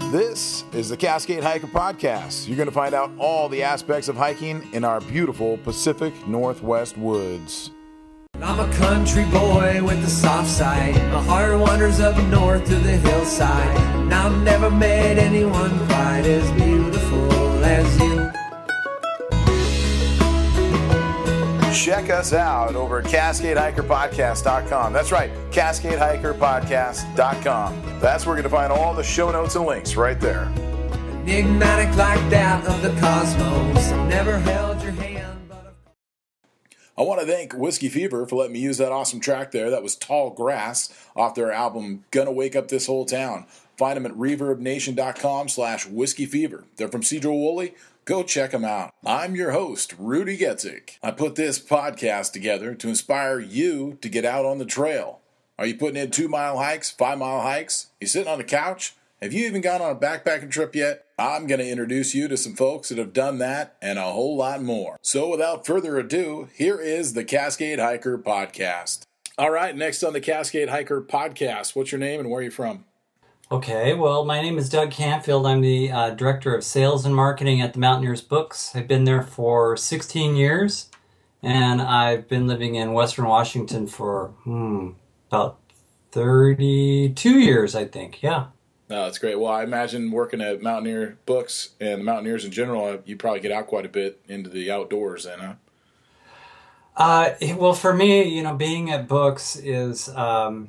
This is the Cascade Hiker Podcast. You're going to find out all the aspects of hiking in our beautiful Pacific Northwest woods. I'm a country boy with a soft side. My heart wanders up north to the hillside. And I've never met anyone quite as beautiful as you. Check us out over at CascadeHikerPodcast.com. That's right, CascadeHikerPodcast.com. That's where you're going to find all the show notes and links right there. Enigmatic like that of the cosmos. I've never held your hand, but I want to thank Whiskey Fever for letting me use that awesome track there. That was Tall Grass off their album Gonna Wake Up This Whole Town. Find them at ReverbNation.com/WhiskeyFever. They're from Sedro-Woolley. Go check them out. I'm your host, Rudy Getzig. I put this podcast together to inspire you to get out on the trail. Are you putting in 2-mile hikes, 5-mile hikes? You sitting on the couch? Have you even gone on a backpacking trip yet? I'm going to introduce you to some folks that have done that and a whole lot more. So without further ado, here is the Cascade Hiker Podcast. All right, next on the Cascade Hiker Podcast, what's your name and where are you from? Okay, well, my name is Doug Canfield. I'm the Director of Sales and Marketing at the Mountaineers Books. I've been there for 16 years, and I've been living in Western Washington for about 32 years, I think, yeah. Oh, that's great. Well, I imagine working at Mountaineer Books and the Mountaineers in general, you probably get out quite a bit into the outdoors then, huh? Well, for me, being at Books is, I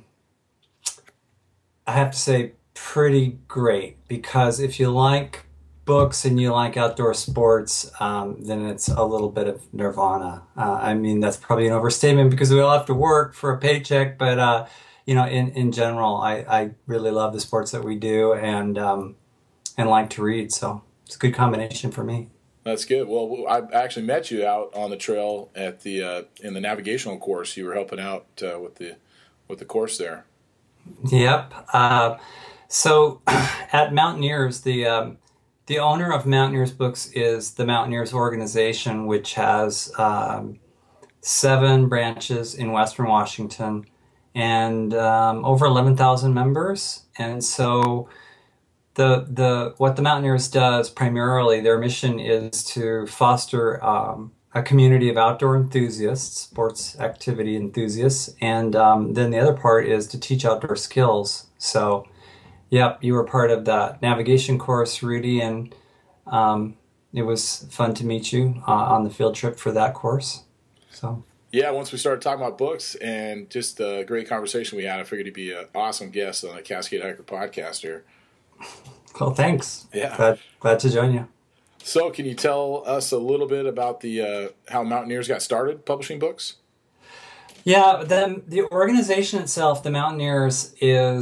have to say, pretty great, because if you like books and you like outdoor sports, then it's a little bit of nirvana. I mean, that's probably an overstatement because we all have to work for a paycheck, but in general, I really love the sports that we do and like to read, so it's a good combination for me. That's good. Well, I actually met you out on the trail at the in the navigational course. You were helping out with the course there. Yep. So at Mountaineers, the owner of Mountaineers Books is the Mountaineers organization, which has 7 branches in Western Washington and over 11,000 members. And so what the Mountaineers does primarily, their mission is to foster a community of outdoor enthusiasts, sports activity enthusiasts, and then the other part is to teach outdoor skills. So, yep, you were part of the navigation course, Rudy, and it was fun to meet you on the field trip for that course. So. Yeah, once we started talking about books and just the great conversation we had, I figured you'd be an awesome guest on the Cascade Hiker Podcast here. Well, thanks. Yeah. Glad to join you. So can you tell us a little bit about the how Mountaineers got started publishing books? Yeah, the organization itself, the Mountaineers,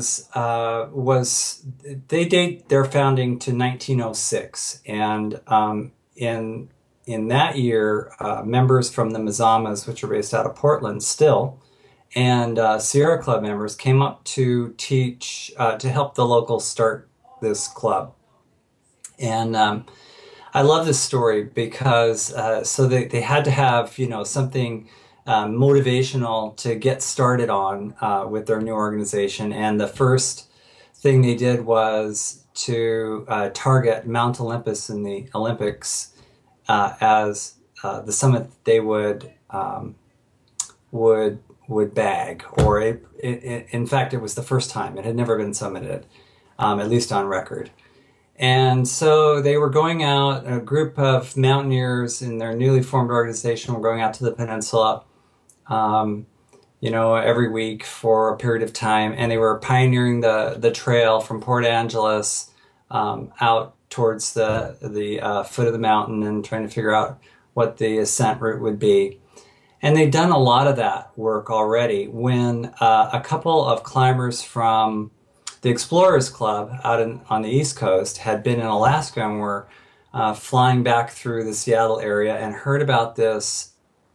they date their founding to 1906, and in that year, members from the Mazamas, which are based out of Portland still, and Sierra Club members came up to teach to help the locals start this club, and I love this story because so they had to have something motivational to get started on with their new organization, and the first thing they did was to target Mount Olympus in the Olympics as the summit they would bag, or in fact it was the first time it had never been summited, at least on record. And so they were going out, a group of mountaineers in their newly formed organization were going out to the peninsula, every week for a period of time. And they were pioneering the trail from Port Angeles out towards the foot of the mountain and trying to figure out what the ascent route would be. And they'd done a lot of that work already when a couple of climbers from the Explorers Club out on the East Coast had been in Alaska and were flying back through the Seattle area and heard about this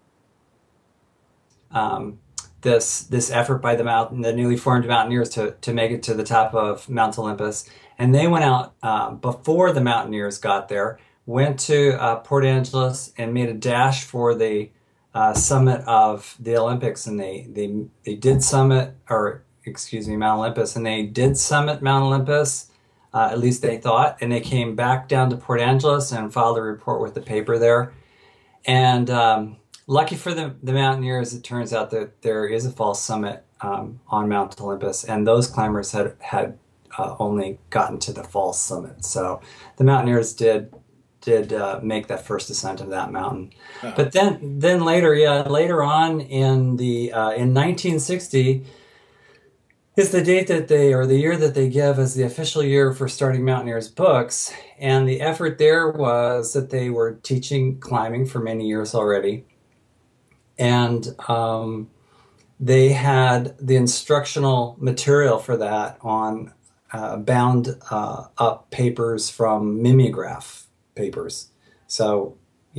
effort by the newly formed Mountaineers to make it to the top of Mount Olympus. And they went out before the Mountaineers got there, went to Port Angeles and made a dash for the summit of the Olympics, and they did summit, Mount Olympus, and they did summit Mount Olympus at least they thought. And they came back down to Port Angeles and filed a report with the paper there. And lucky for the mountaineers, it turns out that there is a false summit on Mount Olympus, and those climbers had only gotten to the false summit. So the mountaineers did make that first ascent of that mountain. Uh-huh. But then later on in 1960 is the date that the year that they give as the official year for starting Mountaineers books. And the effort there was that they were teaching climbing for many years already. And they had the instructional material for that on bound up papers from mimeograph papers. So,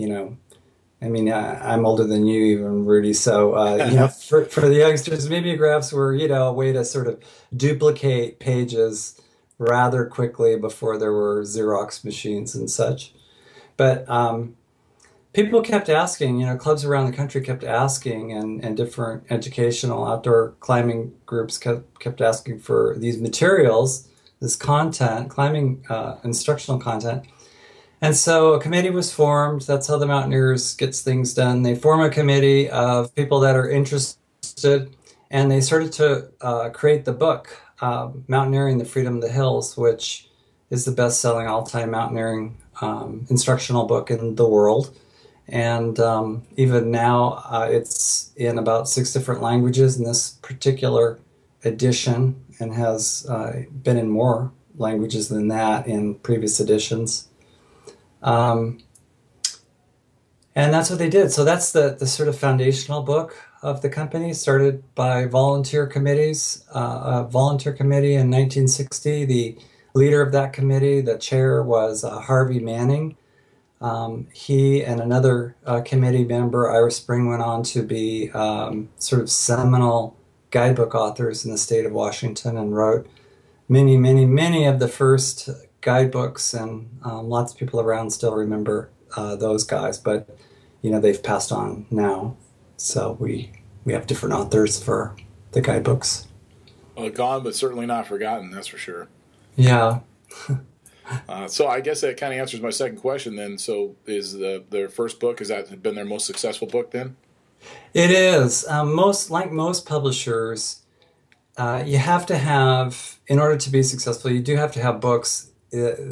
I'm older than you even, Rudy. So, for the youngsters, mimeographs were, a way to sort of duplicate pages rather quickly before there were Xerox machines and such. But people kept asking, clubs around the country kept asking, and different educational outdoor climbing groups kept asking for these materials, this content, climbing instructional content. And so a committee was formed. That's how the Mountaineers gets things done. They form a committee of people that are interested, and they started to create the book, Mountaineering: The Freedom of the Hills, which is the best-selling all-time mountaineering instructional book in the world. And even now, it's in about 6 different languages in this particular edition, and has been in more languages than that in previous editions. And that's what they did. So that's the sort of foundational book of the company, started by volunteer committees. A volunteer committee in 1960. The leader of that committee, the chair, was Harvey Manning. He and another committee member, Ira Spring, went on to be sort of seminal guidebook authors in the state of Washington, and wrote many, many, many of the first guidebooks, and lots of people around still remember those guys, but they've passed on now, so we have different authors for the guidebooks. Well, gone, but certainly not forgotten, that's for sure. Yeah. So I guess that kind of answers my second question then. So is their first book, has that been their most successful book then? It is. Most publishers, you have to have, in order to be successful, you do have to have books in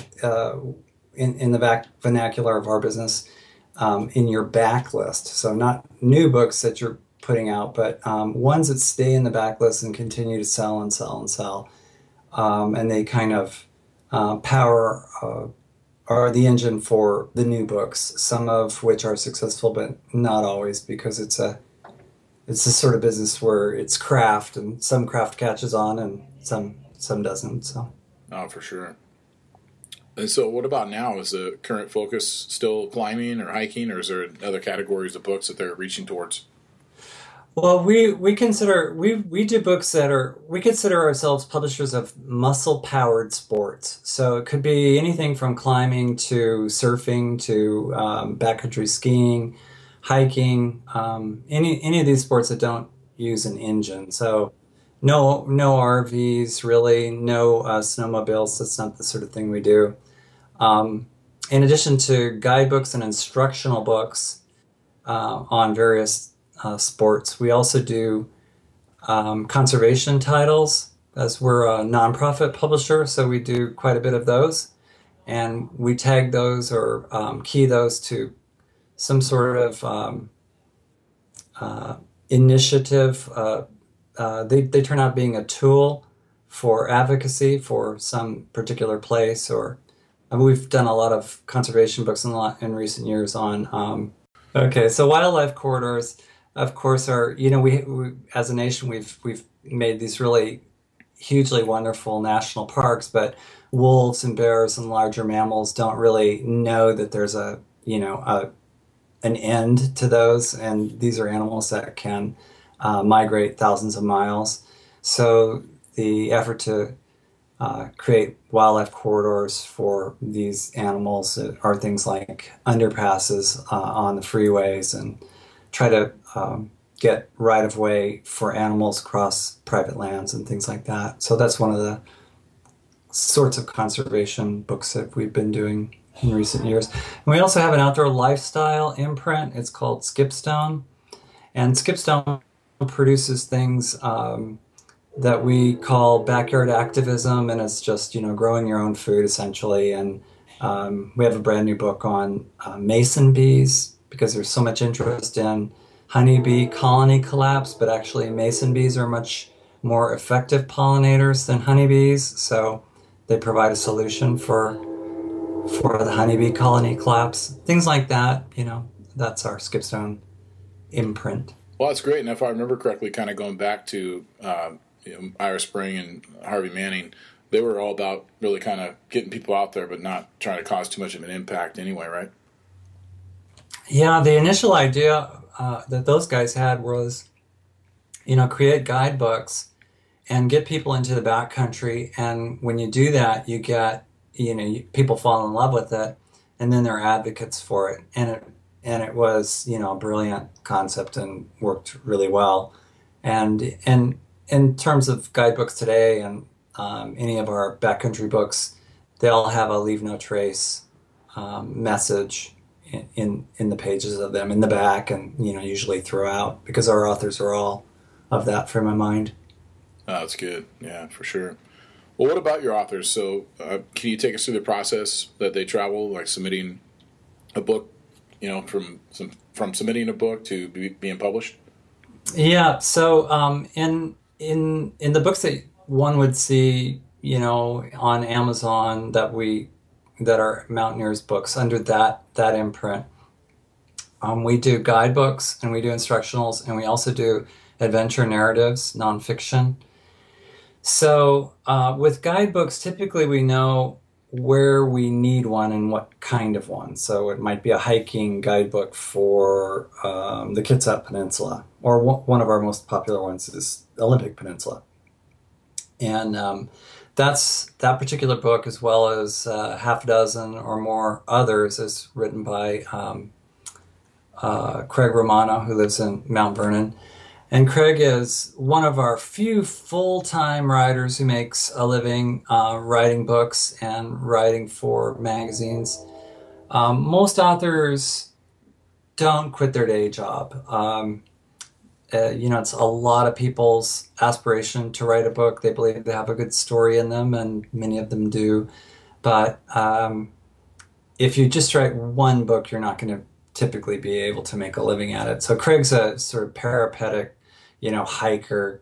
the vernacular of our business, in your backlist. So not new books that you're putting out, but ones that stay in the backlist and continue to sell and sell and sell. And they kind of power are the engine for the new books, some of which are successful, but not always, because it's a sort of business where it's craft, and some craft catches on and some doesn't. So. Oh, for sure. And so what about now? Is the current focus still climbing or hiking, or is there other categories of books that they're reaching towards? Well, we do books that we consider ourselves publishers of muscle-powered sports. So it could be anything from climbing to surfing to backcountry skiing, hiking, any of these sports that don't use an engine. So no RVs, really, no snowmobiles. That's not the sort of thing we do. In addition to guidebooks and instructional books on various sports, we also do conservation titles, as we're a nonprofit publisher, so we do quite a bit of those, and we tag those or key those to some sort of initiative. They turn out being a tool for advocacy for some particular place, or we've done a lot of conservation books in recent years on. Okay, so wildlife corridors, of course, are, we as a nation, we've made these really hugely wonderful national parks, but wolves and bears and larger mammals don't really know that there's an end to those, and these are animals that can migrate thousands of miles. So the effort to create wildlife corridors for these animals are things like underpasses on the freeways, and try to get right-of-way for animals across private lands and things like that. So that's one of the sorts of conservation books that we've been doing in recent years. And we also have an outdoor lifestyle imprint. It's called Skipstone. And Skipstone produces things that we call backyard activism, and it's just, growing your own food essentially. And we have a brand new book on mason bees, because there's so much interest in honeybee colony collapse, but actually mason bees are much more effective pollinators than honeybees. So they provide a solution for the honeybee colony collapse. Things like that, that's our Skipstone imprint. Well, that's great. And if I remember correctly, kind of going back to Ira Spring and Harvey Manning, they were all about really kind of getting people out there, but not trying to cause too much of an impact anyway, right? Yeah, the initial idea that those guys had was, create guidebooks and get people into the backcountry. And when you do that, you get, people fall in love with it, and then they're advocates for it. And it was, a brilliant concept and worked really well. And in terms of guidebooks today and any of our backcountry books, they all have a leave no trace message in the pages of them, in the back, and usually throughout, because our authors are all of that frame of mind. Oh, that's good. Yeah, for sure. Well, what about your authors? So can you take us through the process that they travel, like submitting a book, from submitting a book to being published? Yeah. So in the books that one would see, on Amazon that are Mountaineers books under that imprint, we do guidebooks and we do instructionals, and we also do adventure narratives, nonfiction. So with guidebooks, typically we know where we need one and what kind of one. So it might be a hiking guidebook for the Kitsap Peninsula, or one of our most popular ones is Olympic Peninsula. And that particular book, as well as half a dozen or more others, is written by Craig Romano, who lives in Mount Vernon. And Craig is one of our few full-time writers who makes a living writing books and writing for magazines. Most authors don't quit their day job. It's a lot of people's aspiration to write a book. They believe they have a good story in them, and many of them do. But if you just write one book, you're not going to typically be able to make a living at it. So Craig's a sort of peripatetic, hiker,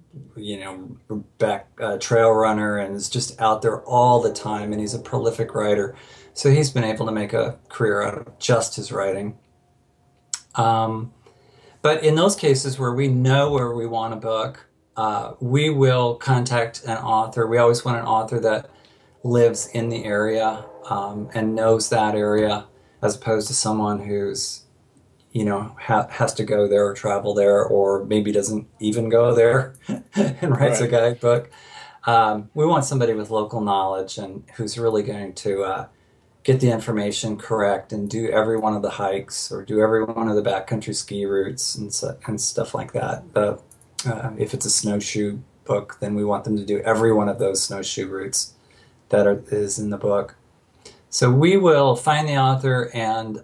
trail runner, and is just out there all the time, and he's a prolific writer. So he's been able to make a career out of just his writing. But in those cases where we know where we want a book, we will contact an author. We always want an author that lives in the area and knows that area, as opposed to someone who's has to go there or travel there, or maybe doesn't even go there and writes a guidebook. We want somebody with local knowledge and who's really going to get the information correct and do every one of the hikes or do every one of the backcountry ski routes and stuff like that. If it's a snowshoe book, then we want them to do every one of those snowshoe routes that is in the book. So we will find the author and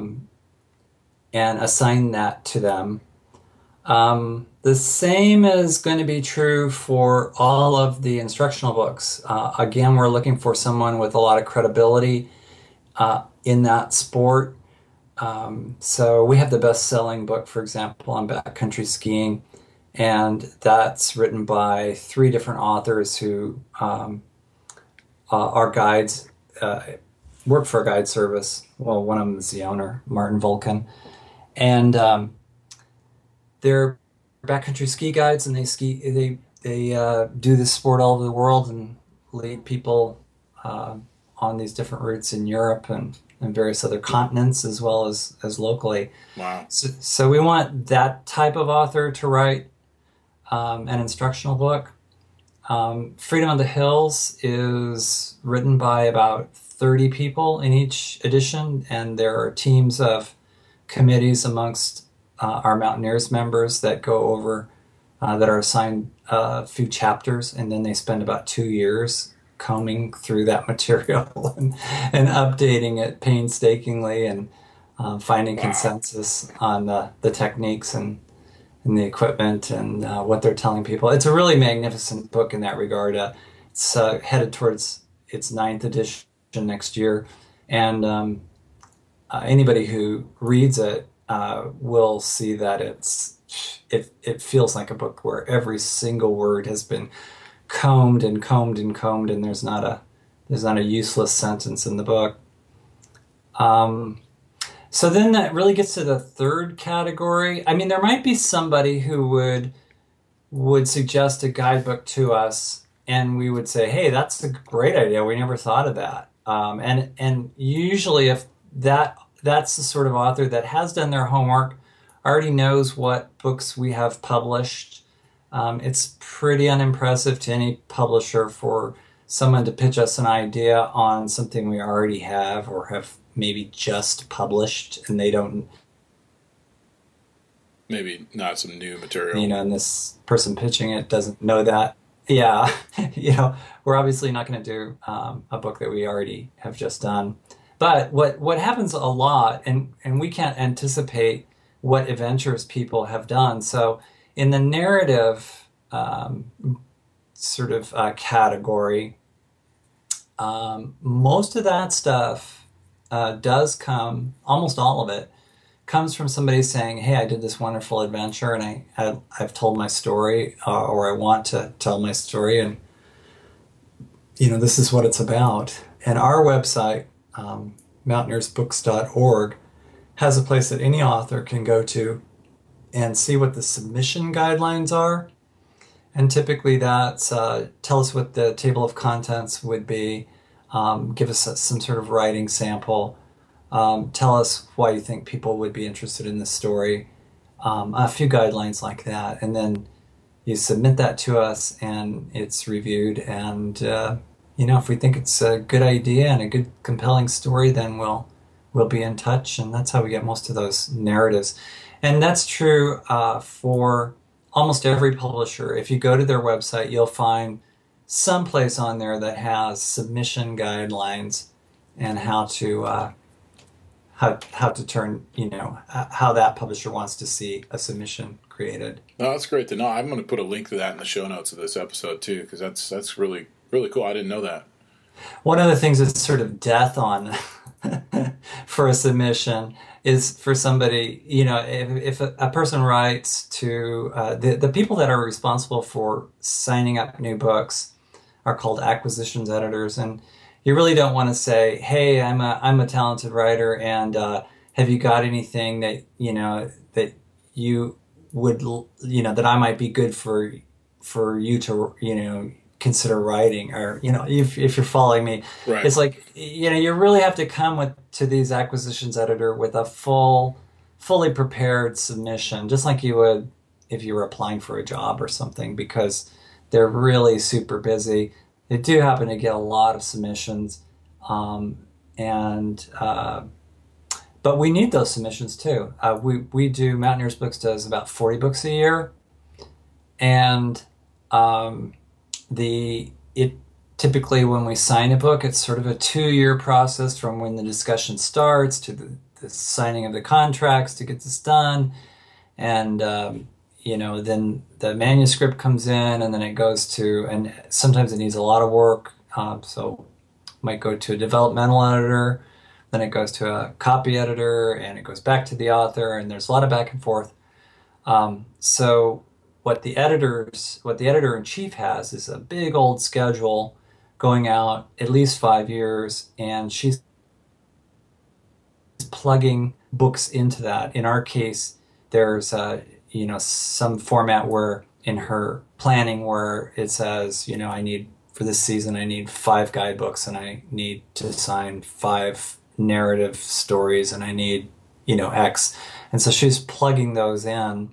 assign that to them. The same is going to be true for all of the instructional books. Again, we're looking for someone with a lot of credibility in that sport. So we have the best-selling book, for example, on backcountry skiing, and that's written by 3 different authors who are guides, work for a guide service. Well, one of them is the owner, Martin Vulcan. And they're backcountry ski guides, and they do this sport all over the world and lead people on these different routes in Europe and various other continents, as well as locally. Wow. So we want that type of author to write an instructional book. Freedom of the Hills is written by about 30 people in each edition, and there are teams of committees amongst our Mountaineers members that go over, that are assigned a few chapters, and then they spend about 2 years combing through that material and updating it painstakingly and finding consensus on the techniques and the equipment and what they're telling people. It's a really magnificent book in that regard. It's headed towards its 9th edition next year, and anybody who reads it will see that it feels like a book where every single word has been combed and combed and combed, and there's not a useless sentence in the book. So then that really gets to the third category. I mean, there might be somebody who would suggest a guidebook to us, and we would say, "Hey, that's a great idea. We never thought of that." And usually, if that's the sort of author that has done their homework, already knows what books we have published. It's pretty unimpressive to any publisher for someone to pitch us an idea on something we already have or have maybe just published, and they don't... Maybe not some new material. And this person pitching it doesn't know that. Yeah, we're obviously not going to do a book that we already have just done. But what happens a lot, and we can't anticipate what adventures people have done. So in the narrative category, most of that stuff does come, almost all of it, comes from somebody saying, "Hey, I did this wonderful adventure, and I've told my story, or I want to tell my story, and this is what it's about." And our website, mountaineersbooks.org, has a place that any author can go to and see what the submission guidelines are. And typically that's tell us what the table of contents would be, give us some sort of writing sample, tell us why you think people would be interested in this story, a few guidelines like that. And then you submit that to us and it's reviewed. And, if we think it's a good idea and a good compelling story, then we'll be in touch. And that's how we get most of those narratives. And that's true for almost every publisher. If you go to their website, you'll find some place on there that has submission guidelines and how to turn, how that publisher wants to see a submission created. No, that's great to know. I'm going to put a link to that in the show notes of this episode too, because that's really, really cool. I didn't know that. One of the things that's sort of death on for a submission is for somebody, if a person writes to the people that are responsible for signing up new books are called acquisitions editors, and you really don't want to say, "Hey, I'm a talented writer, and have you got anything that that you would that I might be good for you to consider writing," or if you're following me. Right. It's like you really have to come to these acquisitions editor with a fully prepared submission, just like you would if you were applying for a job or something, because they're really super busy. They do happen to get a lot of submissions, but we need those submissions too. Mountaineers Books does about 40 books a year, and typically when we sign a book, it's sort of a 2-year process from when the discussion starts to the signing of the contracts to get this done, and then the manuscript comes in, and then it goes to, and sometimes it needs a lot of work, so it might go to a developmental editor, then it goes to a copy editor, and it goes back to the author, and there's a lot of back and forth. So what the editor-in-chief has is a big old schedule going out at least 5 years, and she's plugging books into that. In our case, there's some format where in her planning where it says, for this season, I need 5 guidebooks, and I need to sign 5 narrative stories, and I need, X. And so she's plugging those in.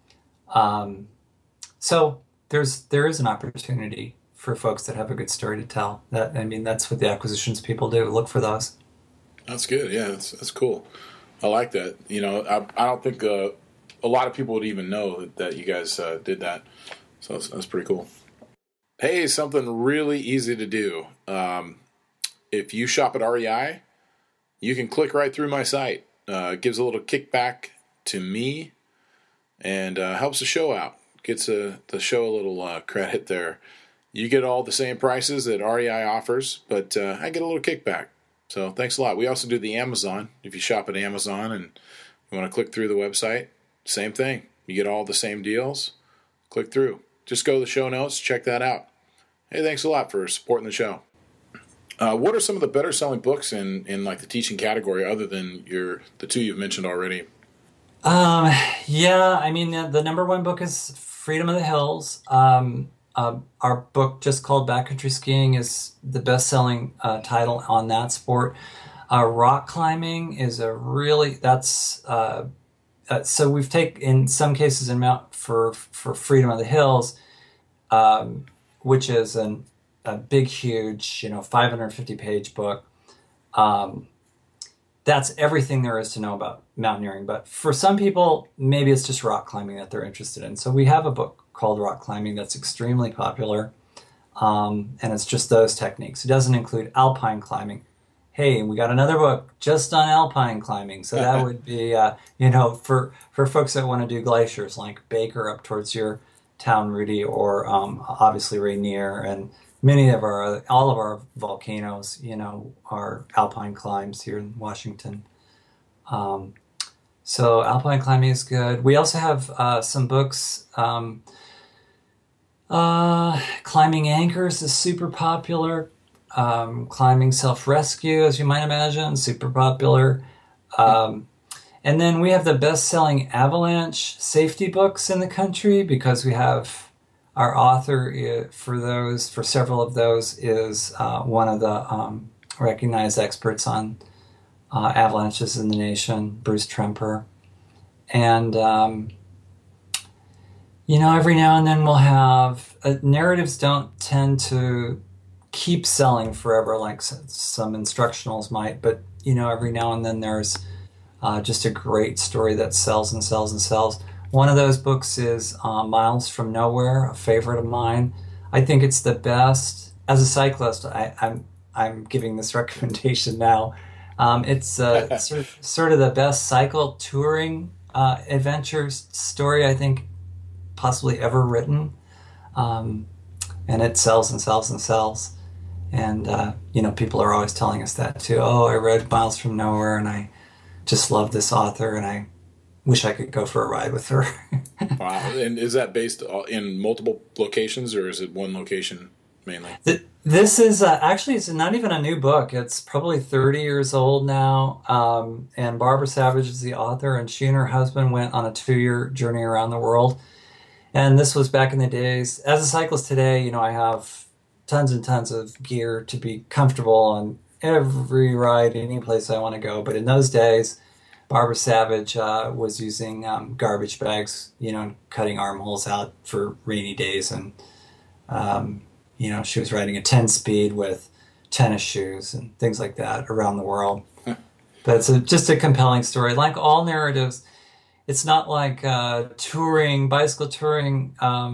So there is an opportunity for folks that have a good story to tell. That's what the acquisitions people do. Look for those. That's good. Yeah, that's cool. I like that. I don't think a lot of people would even know that you guys did that. So that's pretty cool. Hey, something really easy to do. If you shop at REI, you can click right through my site. It gives a little kickback to me and helps the show out. Gets the show a little credit there. You get all the same prices that REI offers, but I get a little kickback. So thanks a lot. We also do the Amazon. If you shop at Amazon and you want to click through the website, same thing. You get all the same deals. Click through. Just go to the show notes. Check that out. Hey, thanks a lot for supporting the show. What are some of the better selling books in like the teaching category other than the two you've mentioned already? Yeah, I mean, the number one book is Freedom of the Hills. Our book just called Backcountry Skiing is the best-selling title on that sport. Rock climbing is so we've taken, in some cases, for Freedom of the Hills, which is a big, huge, 550-page book. That's everything there is to know about mountaineering. But for some people, maybe it's just rock climbing that they're interested in. So we have a book called Rock Climbing that's extremely popular, and it's just those techniques. It doesn't include alpine climbing. Hey, we got another book just on alpine climbing. So that would be, for folks that want to do glaciers, like Baker up towards your town, Rudy, or obviously Rainier, and all of our volcanoes, are alpine climbs here in Washington. So alpine climbing is good. We also have some books. Climbing anchors is super popular. Climbing self-rescue, as you might imagine, super popular. And then we have the best-selling avalanche safety books in the country because we have our author for several of those is one of the recognized experts on avalanches in the nation, Bruce Tremper. And, every now and then we'll have narratives don't tend to keep selling forever like some instructionals might, but every now and then there's just a great story that sells and sells and sells. One of those books is Miles from Nowhere, a favorite of mine. I think it's the best. As a cyclist, I'm giving this recommendation now. It's sort of the best cycle touring adventure story I think possibly ever written, and it sells and sells and sells. And, people are always telling us that too. Oh, I read Miles from Nowhere and I just love this author and I wish I could go for a ride with her. Wow. And is that based in multiple locations or is it one location mainly? This is actually, it's not even a new book. It's probably 30 years old now. And Barbara Savage is the author, and she and her husband went on a 2-year journey around the world. And this was back in the days. As a cyclist today, I have tons and tons of gear to be comfortable on every ride, any place I want to go. But in those days, Barbara Savage was using garbage bags, and cutting armholes out for rainy days. And, she was riding a 10-speed with tennis shoes and things like that around the world. But it's just a compelling story. Like all narratives, it's not like bicycle touring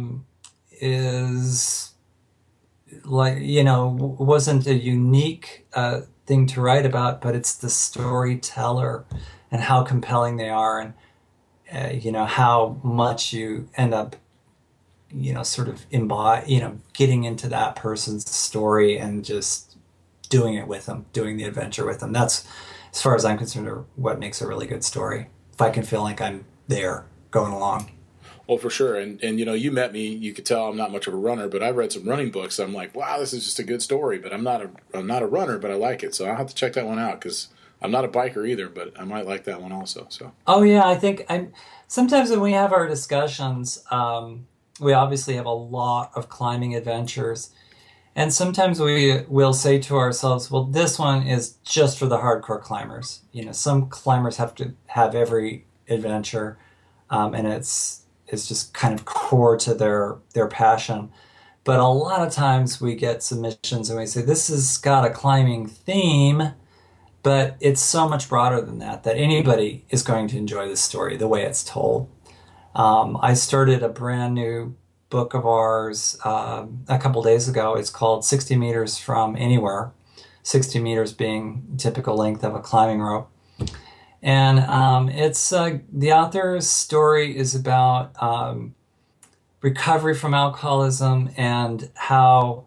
is like, wasn't a unique thing to write about, but it's the storyteller and how compelling they are, and how much you end up sort of getting into that person's story and just doing it with them, doing the adventure with them. That's, as far as I'm concerned, what makes a really good story. If I can feel like I'm there going along. Well, for sure. And you met me, you could tell I'm not much of a runner, but I've read some running books. I'm like, wow, this is just a good story, but I'm not a runner, but I like it. So I'll have to check that one out because I'm not a biker either, but I might like that one also. So. Oh yeah. I think sometimes when we have our discussions, we obviously have a lot of climbing adventures. And sometimes we will say to ourselves, well, this one is just for the hardcore climbers. Some climbers have to have every adventure, and it's just kind of core to their passion. But a lot of times we get submissions and we say, this has got a climbing theme, but it's so much broader than that anybody is going to enjoy this story the way it's told. I started a brand new book of ours a couple days ago. It's called 60 Meters from Anywhere, 60 meters being typical length of a climbing rope. And it's the author's story is about recovery from alcoholism and how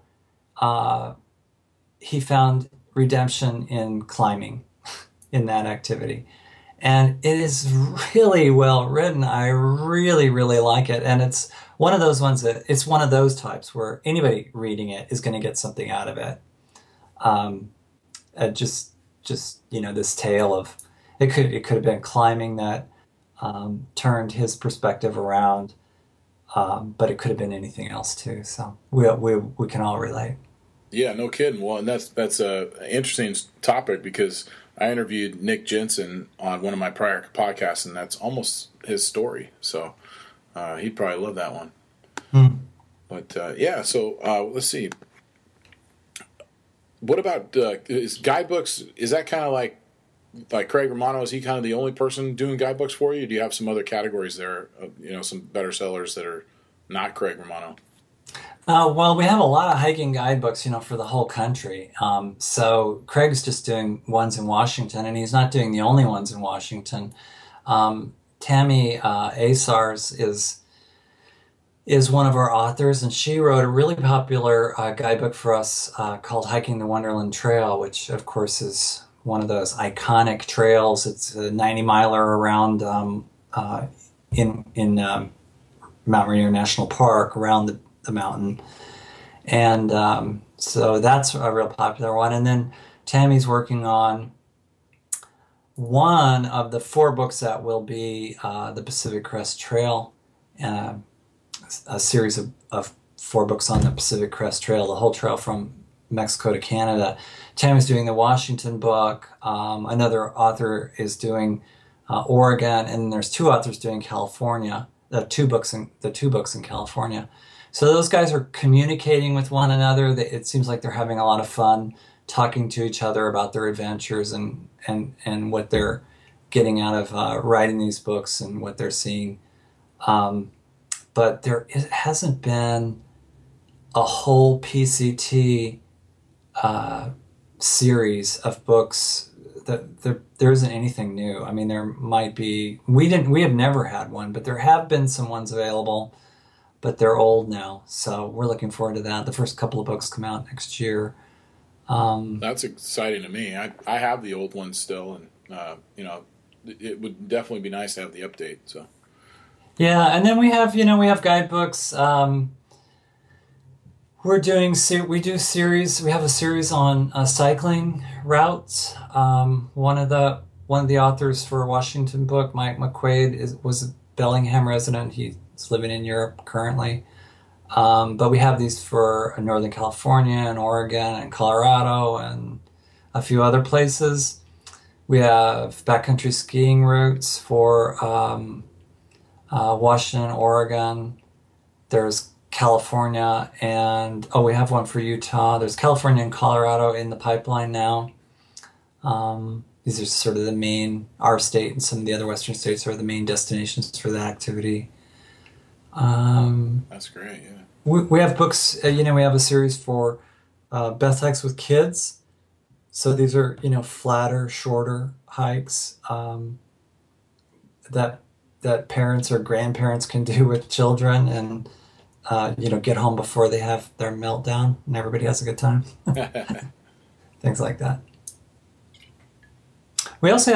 he found redemption in climbing, in that activity. And it is really well written. I really, really like it. And it's one of those ones that it's one of those types where anybody reading it is going to get something out of it. Just this tale of it could have been climbing that turned his perspective around, but it could have been anything else too. So we can all relate. Yeah, no kidding. Well, and that's a interesting topic because I interviewed Nick Jensen on one of my prior podcasts, and that's almost his story. So he'd probably love that one. But so let's see. What about is guidebooks? Is that kind of like Craig Romano? Is he kind of the only person doing guidebooks for you? Do you have some other categories there? Some better sellers that are not Craig Romano. Well, we have a lot of hiking guidebooks, for the whole country. So Craig's just doing ones in Washington, and he's not doing the only ones in Washington. Tammy Asars is one of our authors, and she wrote a really popular guidebook for us called Hiking the Wonderland Trail, which, of course, is one of those iconic trails. It's a 90-miler around in Mount Rainier National Park, around the mountain. And so that's a real popular one. And then Tammy's working on one of the 4 books that will be the Pacific Crest Trail, a series of 4 books on the Pacific Crest Trail, the whole trail from Mexico to Canada. Tammy's doing the Washington book. Another author is doing Oregon, and there's 2 authors doing California. The two books in California. So those guys are communicating with one another. It seems like they're having a lot of fun talking to each other about their adventures and what they're getting out of writing these books and what they're seeing. But it hasn't been a whole PCT series of books. There isn't anything new. I mean, there might be. We have never had one, but there have been some ones available, but they're old now. So we're looking forward to that. The first couple of books come out next year. That's exciting to me. I have the old ones still, and it would definitely be nice to have the update. So yeah, and then we have guidebooks. We do series. We have a series on cycling routes. One of the authors for a Washington book, Mike McQuaid, was a Bellingham resident. He's living in Europe currently. But we have these for Northern California and Oregon and Colorado and a few other places. We have backcountry skiing routes for Washington, Oregon. There's California, and we have one for Utah. There's California and Colorado in the pipeline now. These are sort of the main, our state and some of the other western states are the main destinations for that activity. That's great, yeah. We have books, we have a series for best hikes with kids. So these are, flatter, shorter hikes that parents or grandparents can do with children and get home before they have their meltdown and everybody has a good time. Things like that. We also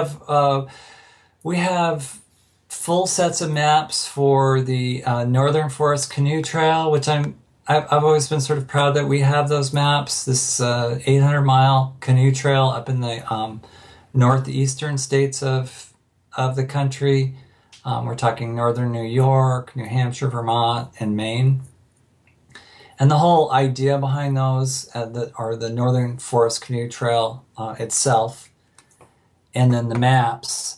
have full sets of maps for the Northern Forest Canoe Trail, which I've always been sort of proud that we have those maps. This 800-mile canoe trail up in the northeastern states of the country. We're talking northern New York, New Hampshire, Vermont, and Maine. And the whole idea behind those are the Northern Forest Canoe Trail itself, and then the maps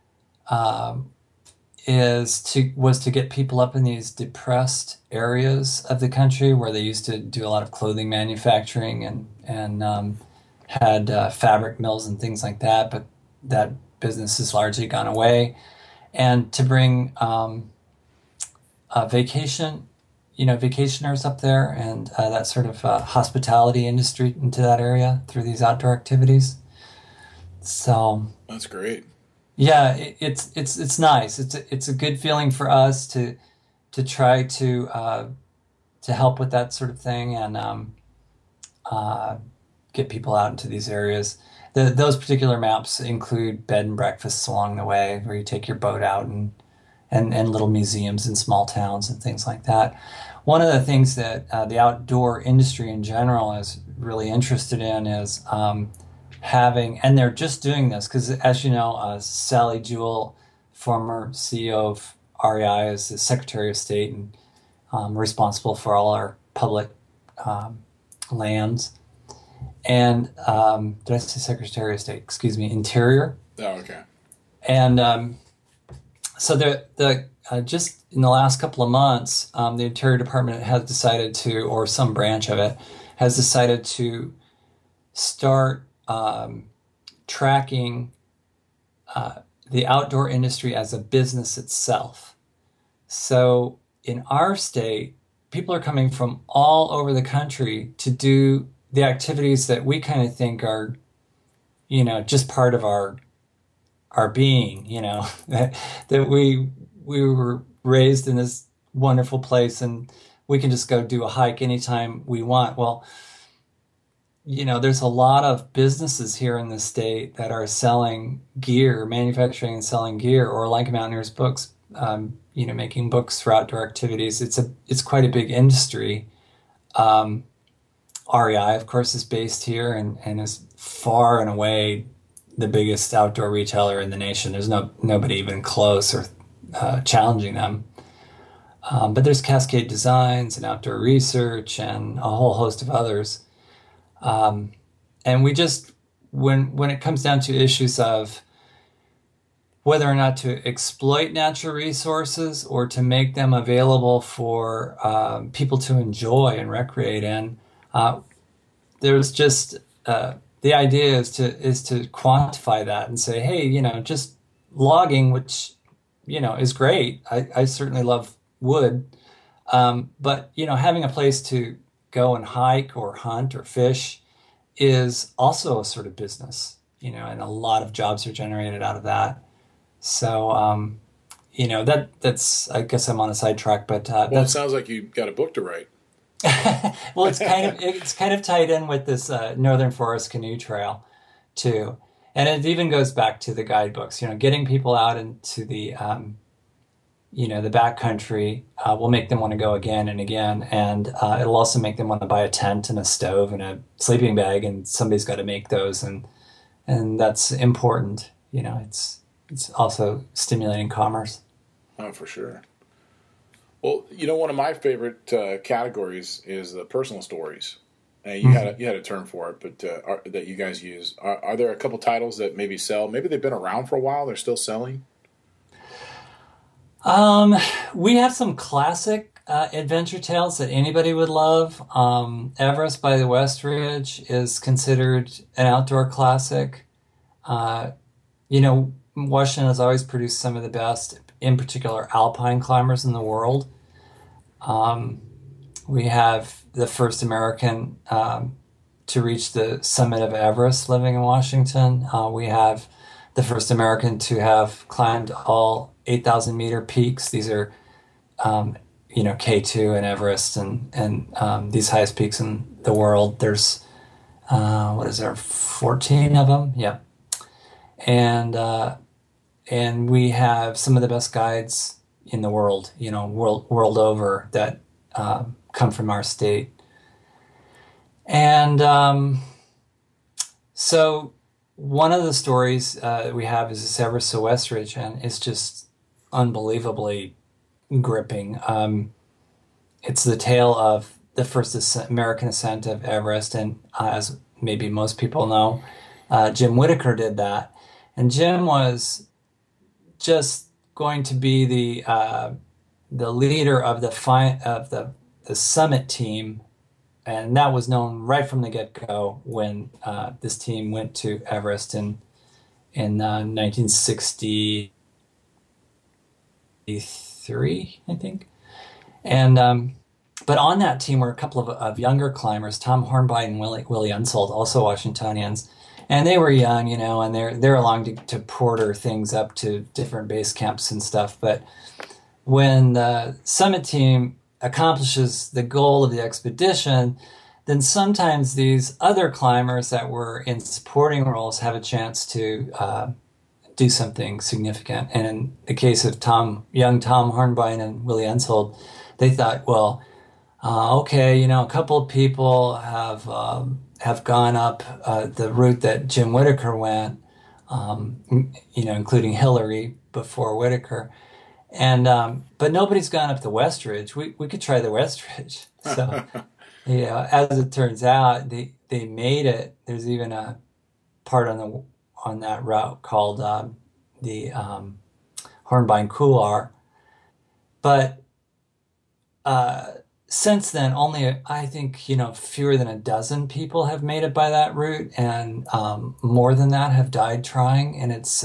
was to get people up in these depressed areas of the country where they used to do a lot of clothing manufacturing and had fabric mills and things like that, but that business has largely gone away. And to bring vacation vacationers up there, and that sort of hospitality industry into that area through these outdoor activities. So that's great. Yeah, it's nice. It's a good feeling for us to try to help with that sort of thing, and get people out into these areas. Those particular maps include bed and breakfasts along the way, where you take your boat out, and little museums in small towns and things like that. One of the things that the outdoor industry in general is really interested in is having, and they're just doing this because, as you know, Sally Jewell, former CEO of REI, is the Secretary of State and responsible for all our public lands. And did I say Secretary of State? Excuse me, Interior. Oh, okay. And so the just in the last couple of months, the Interior Department has decided to, or some branch of it, has decided to start tracking the outdoor industry as a business itself. So in our state, people are coming from all over the country to do the activities that we kind of think are, just part of our being, that we were raised in this wonderful place and we can just go do a hike anytime we want. Well, there's a lot of businesses here in the state that are selling gear, manufacturing and selling gear, or like Mountaineers Books, making books for outdoor activities. It's quite a big industry. REI, of course, is based here and is far and away the biggest outdoor retailer in the nation. There's nobody even close or challenging them. But there's Cascade Designs and Outdoor Research and a whole host of others. And we just, when it comes down to issues of whether or not to exploit natural resources or to make them available for people to enjoy and recreate in, there's just the idea is to quantify that and say, hey, just logging, which is great. I certainly love wood, but having a place to go and hike or hunt or fish is also a sort of business, and a lot of jobs are generated out of that. So, that's, I guess I'm on a sidetrack, but it sounds like you got a book to write. Well, it's kind of tied in with this Northern Forest Canoe Trail too, and it even goes back to the guidebooks. Getting people out into the the backcountry will make them want to go again and again, and it'll also make them want to buy a tent and a stove and a sleeping bag, and somebody's got to make those, and that's important. It's also stimulating commerce. Oh, for sure. Well, one of my favorite categories is the personal stories. And you had a term for it, but that you guys use. Are there a couple titles that maybe sell? Maybe they've been around for a while. They're still selling. We have some classic adventure tales that anybody would love. Everest by the West Ridge is considered an outdoor classic. Washington has always produced some of the best, in particular, alpine climbers in the world. We have the first American to reach the summit of Everest living in Washington. We have the first American to have climbed all 8,000 meter peaks. These are, K2 and Everest and these highest peaks in the world. There's, 14 of them? Yeah. And we have some of the best guides in the world, world over, that come from our state. And so one of the stories we have is this Everest to West Ridge, and it's just unbelievably gripping. It's the tale of the first American ascent of Everest, and as maybe most people know, Jim Whittaker did that. And Jim was just going to be the leader of the summit team, and that was known right from the get-go when this team went to Everest in 1963, I think. And but on that team were a couple of younger climbers, Tom Hornbein and Willie Unsold, also Washingtonians. And they were young, and they're along to porter things up to different base camps and stuff. But when the summit team accomplishes the goal of the expedition, then sometimes these other climbers that were in supporting roles have a chance to do something significant. And in the case of young Tom Hornbein and Willie Unsold, they thought, well, okay, a couple of people have gone up the route that Jim Whittaker went, including Hillary before Whittaker, and but nobody's gone up the West Ridge. We could try the West Ridge. So, as it turns out, they made it. There's even a part on that route called the Hornbein Couloir, but since then, only I think fewer than a dozen people have made it by that route, and more than that have died trying. And it's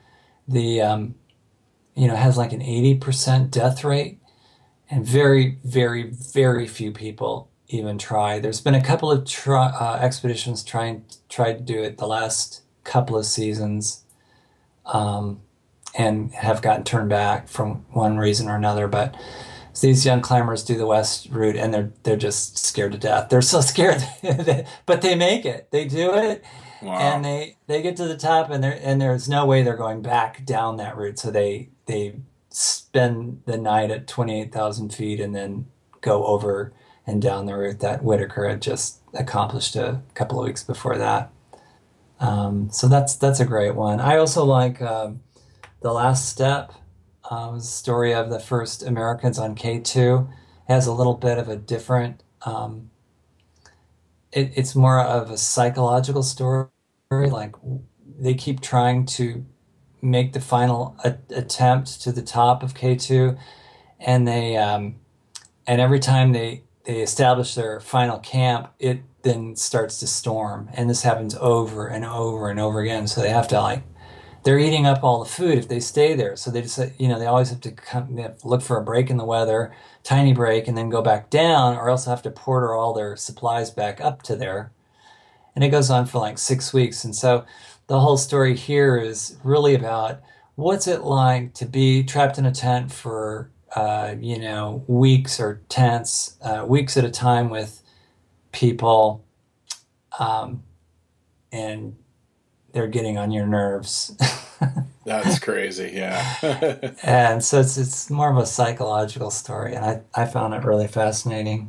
has like an 80% death rate, and very, very, very few people even try. There's been a couple of expeditions tried to do it the last couple of seasons, and have gotten turned back from one reason or another, but. So these young climbers do the West route, and they're just scared to death. They're so scared, but they make it. They do it, wow. And they get to the top, and there's no way they're going back down that route. So they spend the night at 28,000 feet, and then go over and down the route that Whittaker had just accomplished a couple of weeks before that. So that's a great one. I also like The Last Step. It was a story of the first Americans on K2. It has a little bit of a different, it's more of a psychological story. Like they keep trying to make the final attempt to the top of K2, and and every time they establish their final camp, it then starts to storm. And this happens over and over and over again. So they have to they're eating up all the food if they stay there. So they just, they always have to they have to look for a break in the weather, tiny break, and then go back down, or else have to porter all their supplies back up to there. And it goes on for 6 weeks. And so the whole story here is really about what's it like to be trapped in a tent for, weeks or tense, weeks at a time with people, and they're getting on your nerves. That's crazy, yeah. And so it's more of a psychological story, and I found it really fascinating.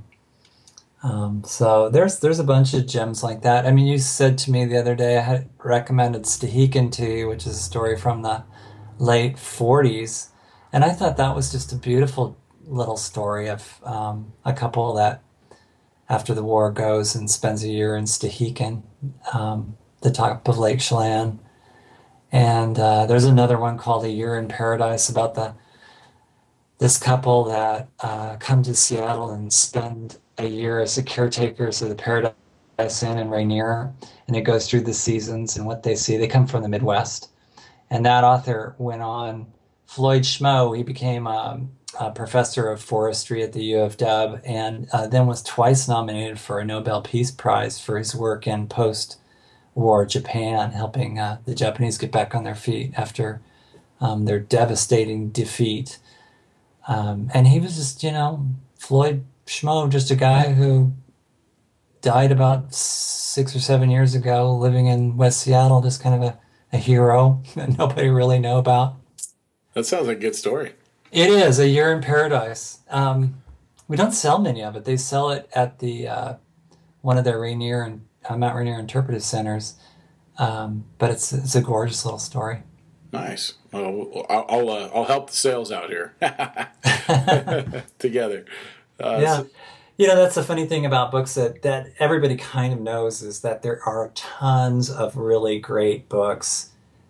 So there's a bunch of gems like that. I mean, you said to me the other day I had recommended Stehekin to you, which is a story from the late 40s, and I thought that was just a beautiful little story of a couple that after the war goes and spends a year in Stehekin, the top of Lake Chelan. And there's another one called A Year in Paradise about this couple that come to Seattle and spend a year as the caretakers of the Paradise Inn in Rainier. And it goes through the seasons and what they see. They come from the Midwest. And that author went on, Floyd Schmo, he became a professor of forestry at the U of W, and then was twice nominated for a Nobel Peace Prize for his work in post-war Japan, helping the Japanese get back on their feet after their devastating defeat. And he was just, Floyd Schmo, just a guy who died about 6 or 7 years ago, living in West Seattle, just kind of a hero that nobody really know about. That sounds like a good story. It is, A Year in Paradise. We don't sell many of it. They sell it at the one of their Rainier and Mount Rainier interpretive centers, but it's a gorgeous little story. Nice. Well, I'll help the sales out here together. Yeah. That's the funny thing about books that everybody kind of knows is that there are tons of really great books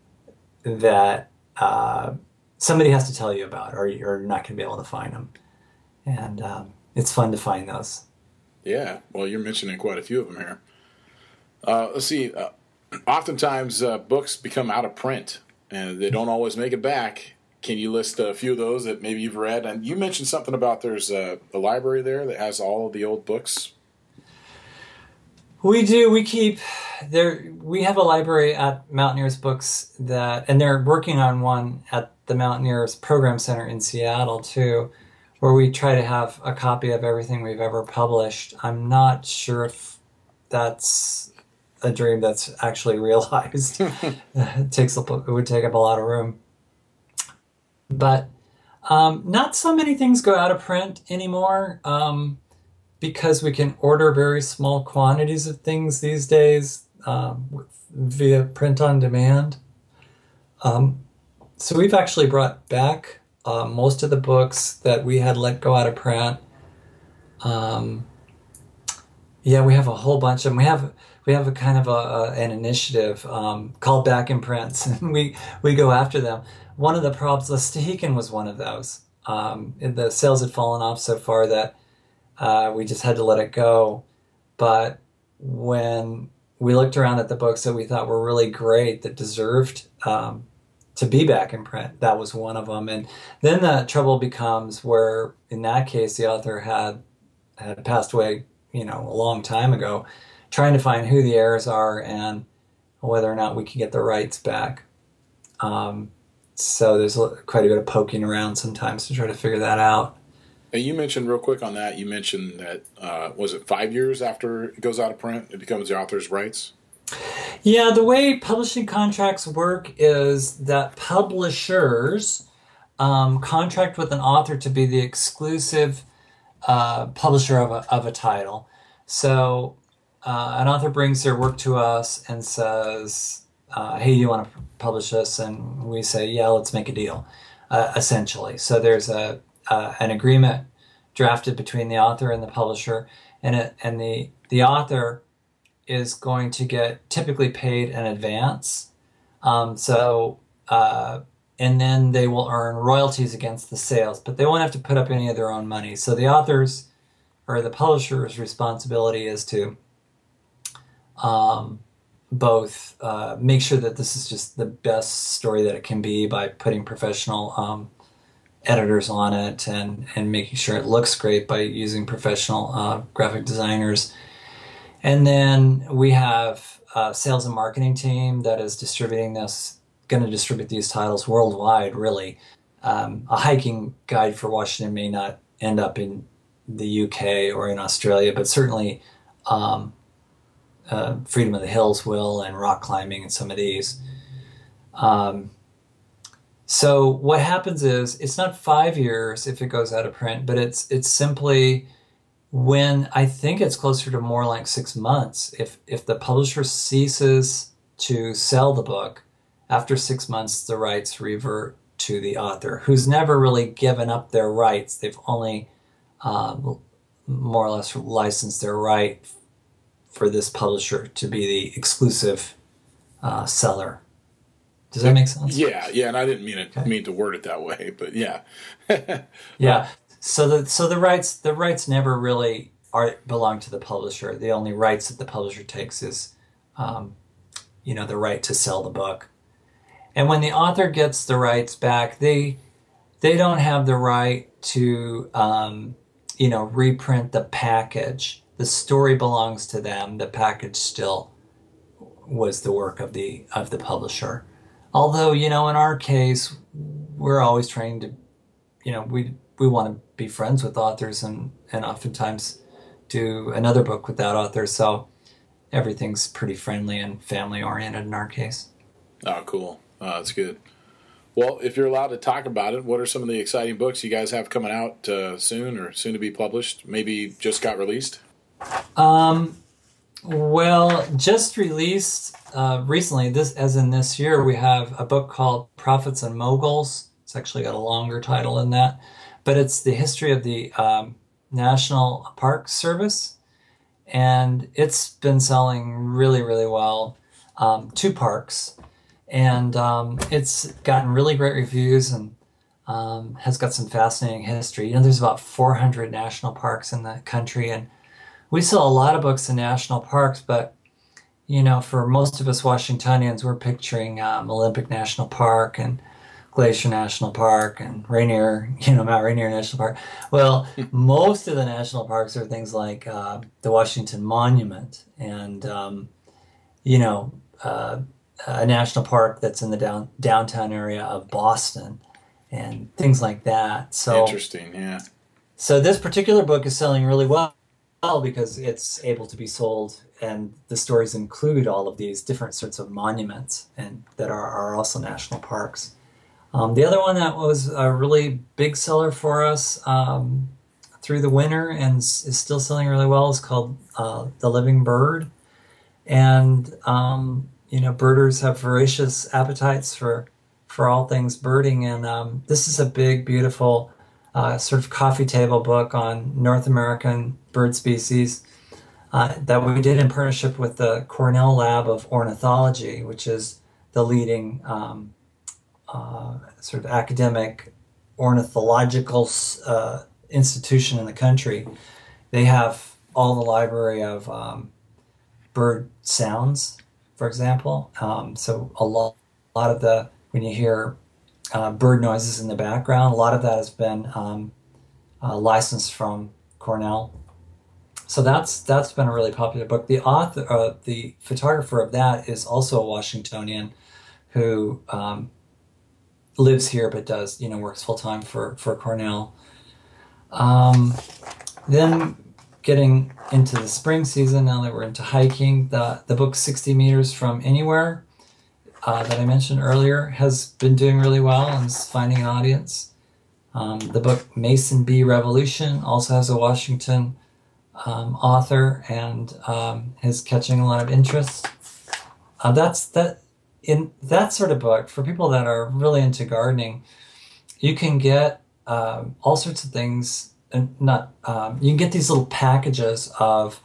that somebody has to tell you about, or you're not going to be able to find them. And it's fun to find those. Yeah. Well, you're mentioning quite a few of them here. Let's see. Oftentimes, books become out of print, and they don't always make it back. Can you list a few of those that maybe you've read? And you mentioned something about there's a library there that has all of the old books. We do. We keep there. We have a library at Mountaineers Books and they're working on one at the Mountaineers Program Center in Seattle too, where we try to have a copy of everything we've ever published. I'm not sure if that's a dream that's actually realized. It would take up a lot of room. But not so many things go out of print anymore because we can order very small quantities of things these days via print on demand. So we've actually brought back most of the books that we had let go out of print. We have a whole bunch of them. We have a kind of an initiative called Back in Prints, and we go after them. One of the problems, the Stehekin was one of those. The sales had fallen off so far that we just had to let it go. But when we looked around at the books that we thought were really great, that deserved to be back in print, that was one of them. And then the trouble becomes where, in that case, the author had passed away, a long time ago, trying to find who the heirs are and whether or not we can get the rights back. So there's quite a bit of poking around sometimes to try to figure that out. And you mentioned real quick on that, you mentioned that, was it 5 years after it goes out of print, it becomes the author's rights? Yeah, the way publishing contracts work is that publishers contract with an author to be the exclusive publisher of a title. So an author brings their work to us and says, hey, you want to publish this? And we say, yeah, let's make a deal, essentially. So there's an agreement drafted between the author and the publisher, and the author is going to get typically paid in advance. And then they will earn royalties against the sales, but they won't have to put up any of their own money. So the author's or the publisher's responsibility is to both make sure that this is just the best story that it can be by putting professional editors on it and making sure it looks great by using professional graphic designers. And then we have a sales and marketing team that is going to distribute these titles worldwide, really. A hiking guide for Washington may not end up in the UK or in Australia, but certainly Freedom of the Hills will, and rock climbing and some of these. So what happens is it's not 5 years if it goes out of print, but it's simply when I think it's closer to more like 6 months. If the publisher ceases to sell the book, after 6 months, the rights revert to the author, who's never really given up their rights. They've only more or less licensed their right for this publisher to be the exclusive seller. Does that make sense? Yeah, and I didn't mean to word it that way, but yeah. Yeah. So the rights never really belong to the publisher. The only rights that the publisher takes is the right to sell the book. And when the author gets the rights back, they don't have the right to reprint the package. The story belongs to them. The package still was the work of the publisher. Although, in our case, we're always trying to, we want to be friends with authors and oftentimes do another book with that author. So everything's pretty friendly and family oriented in our case. Oh, cool. That's good. Well, if you're allowed to talk about it, what are some of the exciting books you guys have coming out soon or soon to be published? Maybe just got released? Well, just released recently, this year, we have a book called Prophets and Moguls. It's actually got a longer title than that, but it's the history of the National Park Service, and it's been selling really, really well. 2 parks, and it's gotten really great reviews and has got some fascinating history. There's about 400 national parks in the country, and we sell a lot of books in national parks, but, for most of us Washingtonians, we're picturing Olympic National Park and Glacier National Park and Rainier, Mount Rainier National Park. Well, most of the national parks are things like the Washington Monument and, a national park that's in the downtown area of Boston and things like that. So interesting, yeah. So this particular book is selling really well because it's able to be sold, and the stories include all of these different sorts of monuments and that are also national parks. The other one that was a really big seller for us through the winter and is still selling really well is called The Living Bird. And, birders have voracious appetites for all things birding. And this is a big, beautiful sort of coffee table book on North American bird species that we did in partnership with the Cornell Lab of Ornithology, which is the leading sort of academic ornithological institution in the country. They have all the library of bird sounds, for example. So a lot of when you hear bird noises in the background, a lot of that has been licensed from Cornell. So that's been a really popular book. The author, the photographer of that is also a Washingtonian who lives here but does, works full time for Cornell. Then getting into the spring season, now that we're into hiking, the book 60 Meters from Anywhere that I mentioned earlier has been doing really well and is finding an audience. The book Mason Bee Revolution also has a Washington author and is catching a lot of interest. In that sort of book, for people that are really into gardening, you can get all sorts of things. You can get these little packages of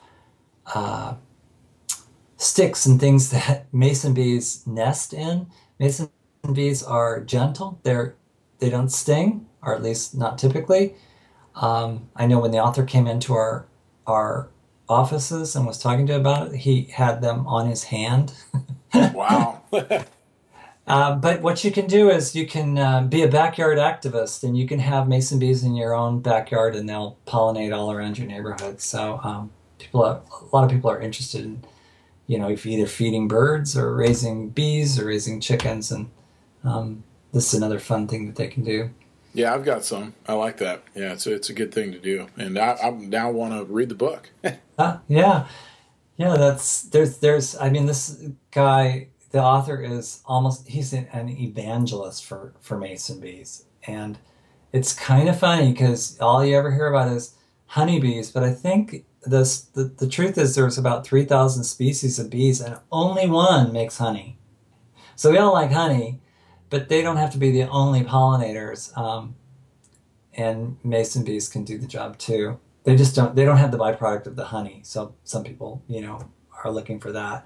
sticks and things that mason bees nest in. Mason bees are gentle. They don't sting, or at least not typically. I know when the author came into our offices and was talking to about it, he had them on his hand. Wow. But what you can do is you can be a backyard activist, and you can have mason bees in your own backyard, and they'll pollinate all around your neighborhood. So a lot of people are interested in, if either feeding birds or raising bees or raising chickens, and this is another fun thing that they can do. Yeah, I've got some. I like that. Yeah, it's a good thing to do, and I now want to read the book. Yeah. There's. I mean, this guy, the author, is he's an evangelist for mason bees, and it's kind of funny because all you ever hear about is honeybees, but I think the truth is there's about 3,000 species of bees, and only one makes honey. So we all like honey, but they don't have to be the only pollinators, and mason bees can do the job too. They don't have the byproduct of the honey. So some people, are looking for that.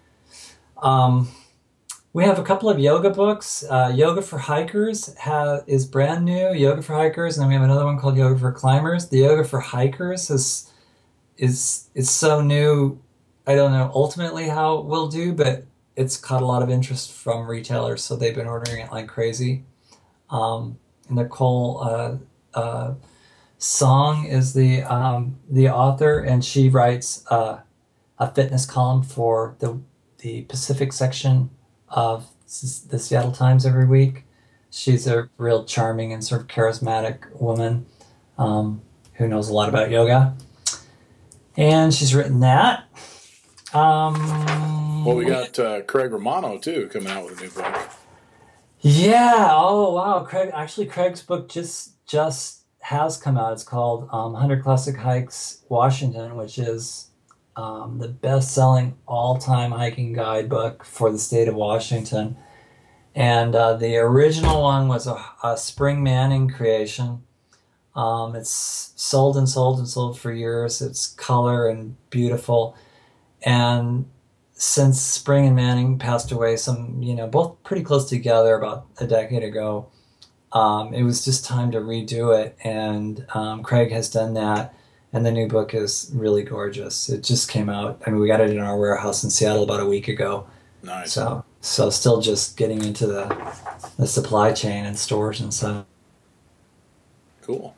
We have a couple of yoga books. Yoga for Hikers is brand new, Yoga for Hikers, and then we have another one called Yoga for Climbers. The Yoga for Hikers is so new. I don't know ultimately how it will do, but it's caught a lot of interest from retailers, so they've been ordering it like crazy. And Nicole Song is the author, and she writes a fitness column for the Pacific section of the Seattle Times every week. She's a real charming and sort of charismatic woman who knows a lot about yoga, and she's written that. Well, we got Craig Romano too coming out with a new book. Yeah. Oh wow. Craig's book just has come out. It's called 100 Classic Hikes Washington, which is the best-selling all-time hiking guidebook for the state of Washington. And the original one was a Spring Manning creation. It's sold and sold and sold for years. It's color and beautiful. And since Spring and Manning passed away, both pretty close together about a decade ago, it was just time to redo it. And Craig has done that. And the new book is really gorgeous. It just came out. I mean, we got it in our warehouse in Seattle about a week ago. Nice. So So still just getting into the supply chain and stores and stuff. Cool.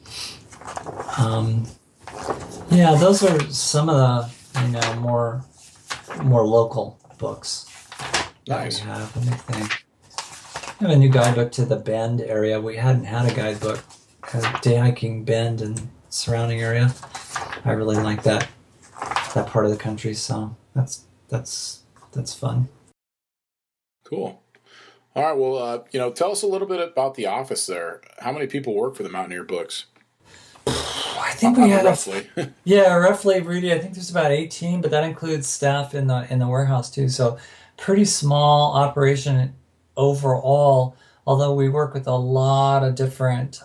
Yeah, those are some of the more local books. Nice. That we have. Let me think. I have a new guidebook to the Bend area. We hadn't had a guidebook. Day hiking Bend and surrounding area. I really like that part of the country. So that's fun. Cool. All right. Well, tell us a little bit about the office there. How many people work for the Mountaineer Books? I think we had roughly. Roughly, Rudy. I think there's about 18, but that includes staff in the warehouse too. So pretty small operation overall. Although we work with a lot of different,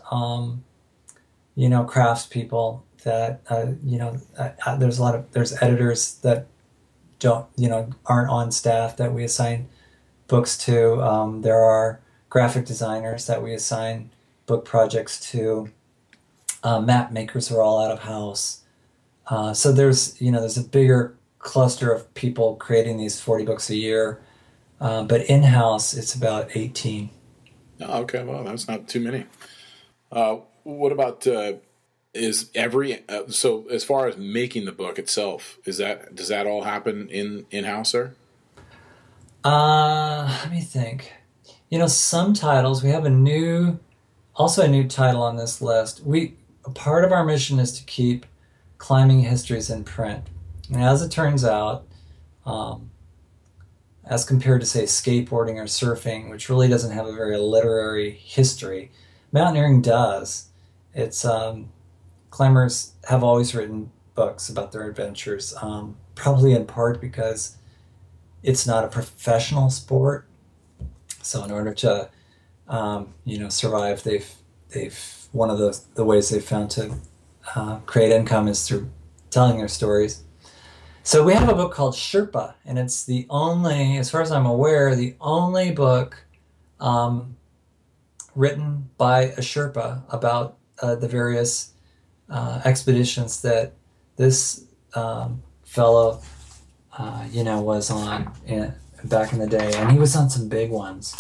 crafts people that there's editors that aren't on staff that we assign books to. There are graphic designers that we assign book projects to. Map makers are all out of house. So there's a bigger cluster of people creating these 40 books a year. But in-house, it's about 18. Oh, okay. Well, that's not too many. What about so as far as making the book itself, does that all happen in-house, sir? Let me think. Some titles, we have a new title on this list. Part of our mission is to keep climbing histories in print. And as it turns out, as compared to, say, skateboarding or surfing, which really doesn't have a very literary history, mountaineering does. It's climbers have always written books about their adventures, probably in part because it's not a professional sport. So in order to survive, they've one of the ways they've found to create income is through telling their stories. So we have a book called Sherpa, and it's the only, as far as I'm aware, the only book written by a Sherpa about the various expeditions that this fellow, was on back in the day, and he was on some big ones.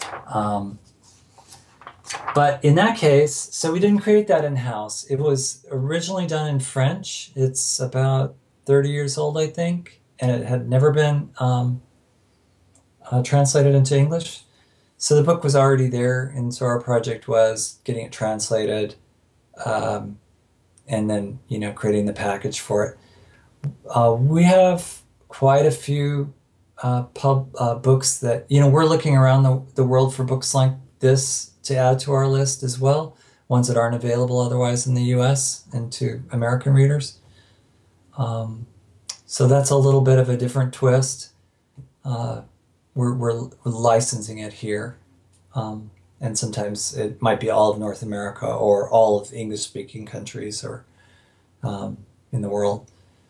But in that case, so we didn't create that in-house. It was originally done in French. It's about 30 years old, I think, and it had never been translated into English. So the book was already there, and so our project was getting it translated, and then creating the package for it. We have quite a few books that we're looking around the world for books like this to add to our list as well, ones that aren't available otherwise in the U.S. and to American readers. So that's a little bit of a different twist. We're licensing it here, and sometimes it might be all of North America or all of English-speaking countries or in the world.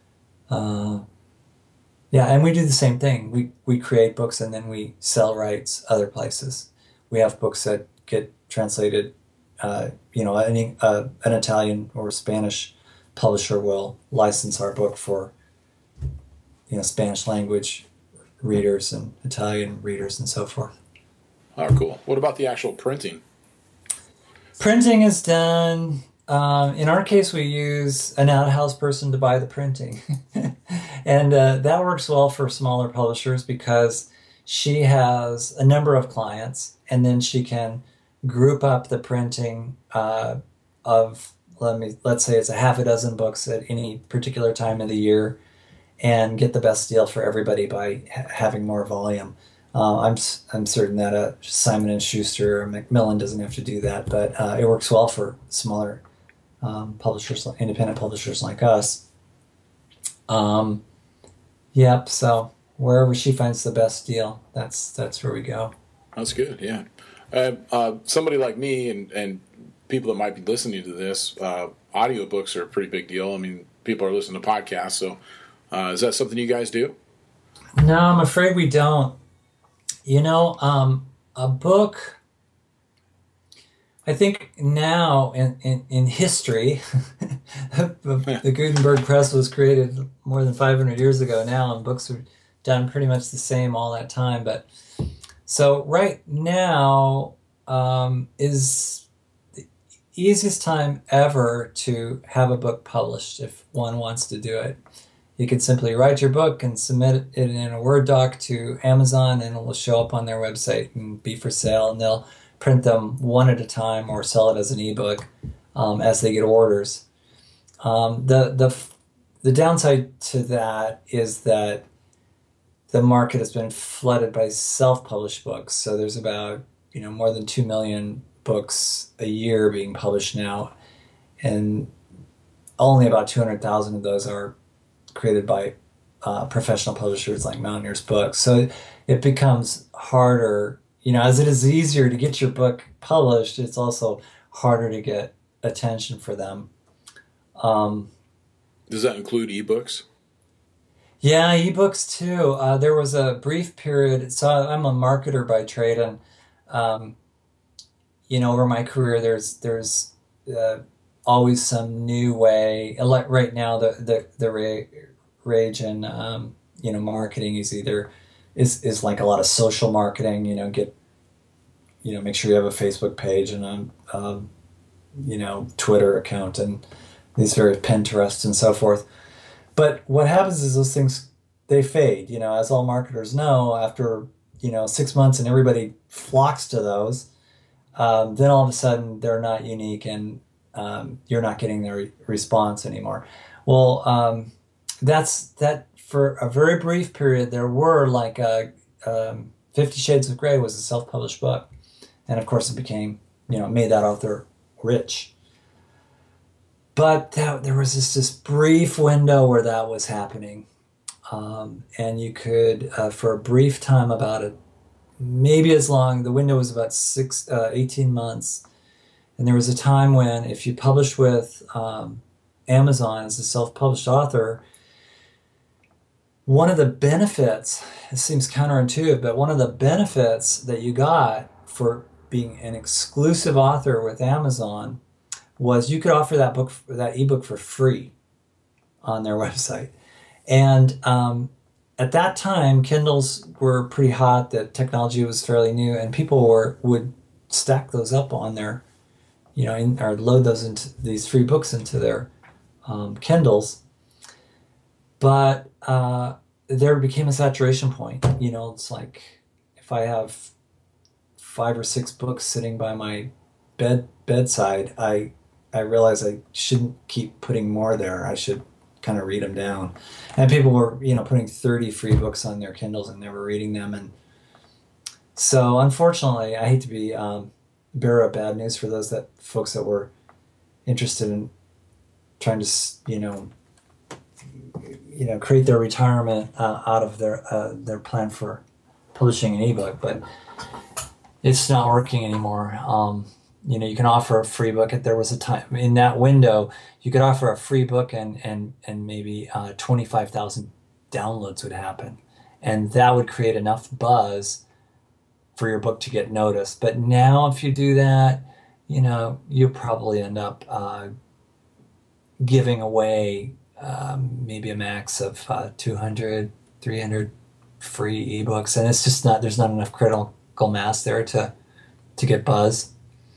And we do the same thing. We create books and then we sell rights other places. We have books that get translated. An Italian or Spanish publisher will license our book for Spanish language readers and Italian readers and so forth. Oh, cool. What about the actual printing? Printing is done. In our case, we use an out-of-house person to buy the printing. And that works well for smaller publishers because she has a number of clients, and then she can group up the printing of, let's say it's a half a dozen books at any particular time of the year, and get the best deal for everybody by having more volume. I'm certain that Simon & Schuster or Macmillan doesn't have to do that, but it works well for smaller publishers, independent publishers like us. So wherever she finds the best deal, that's where we go. That's good, yeah. Somebody like me and people that might be listening to this, audiobooks are a pretty big deal. I mean, people are listening to podcasts, so is that something you guys do? No, I'm afraid we don't. A book, I think now in history, the Gutenberg Press was created more than 500 years ago now, and books are done pretty much the same all that time. But so right now is the easiest time ever to have a book published if one wants to do it. You can simply write your book and submit it in a Word doc to Amazon, and it will show up on their website and be for sale, and they'll print them one at a time or sell it as an ebook as they get orders. The downside to that is that the market has been flooded by self-published books. So there's about more than 2 million books a year being published now, and only about 200,000 of those are created by professional publishers like Mountaineers Books. So it becomes harder, as it is easier to get your book published, it's also harder to get attention for them. Does that include ebooks? Yeah, ebooks too. There was a brief period. So I'm a marketer by trade, and over my career, there's always some new way. Like right now, the rage in marketing is is like a lot of social marketing. Make sure you have a Facebook page and a Twitter account and these various Pinterest and so forth. But what happens is those things, they fade. As all marketers know, after 6 months and everybody flocks to those, then all of a sudden they're not unique and you're not getting their response anymore. Well, that's that. For a very brief period, there were 50 Shades of Grey was a self-published book, and of course it became made that author rich. But there was this brief window where that was happening, and you could for a brief time, about it, maybe as long. The window was about 18 months. And there was a time when if you published with Amazon as a self-published author, one of the benefits, it seems counterintuitive, but one of the benefits that you got for being an exclusive author with Amazon was you could offer that ebook for free on their website. And at that time, Kindles were pretty hot, the technology was fairly new, and people would stack those up on their or load those into these free books into their Kindles. But there became a saturation point. It's like if I have 5 or 6 books sitting by my bedside, I realize I shouldn't keep putting more there. I should kind of read them down. And people were, putting 30 free books on their Kindles and never reading them. And so, unfortunately, I hate to be bearer of bad news for those folks that were interested in trying to, create their retirement out of their plan for publishing an ebook, but it's not working anymore. You can offer a free book. There was a time in that window you could offer a free book and maybe 25,000 downloads would happen, and that would create enough buzz for your book to get noticed. But now if you do that, you'll probably end up giving away maybe a max of 200, 300 free ebooks, and it's just there's not enough critical mass there to get buzz.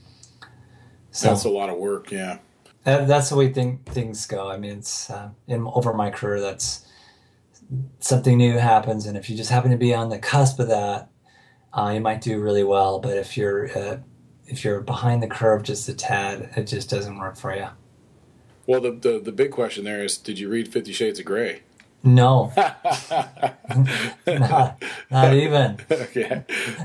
So that's a lot of work, yeah. That's the way things go. I mean, it's over my career, that's something new happens, and if you just happen to be on the cusp of that, you might do really well. But if you're behind the curve just a tad, it just doesn't work for you. Well, the big question there is, did you read 50 Shades of Grey? No. not even. Okay.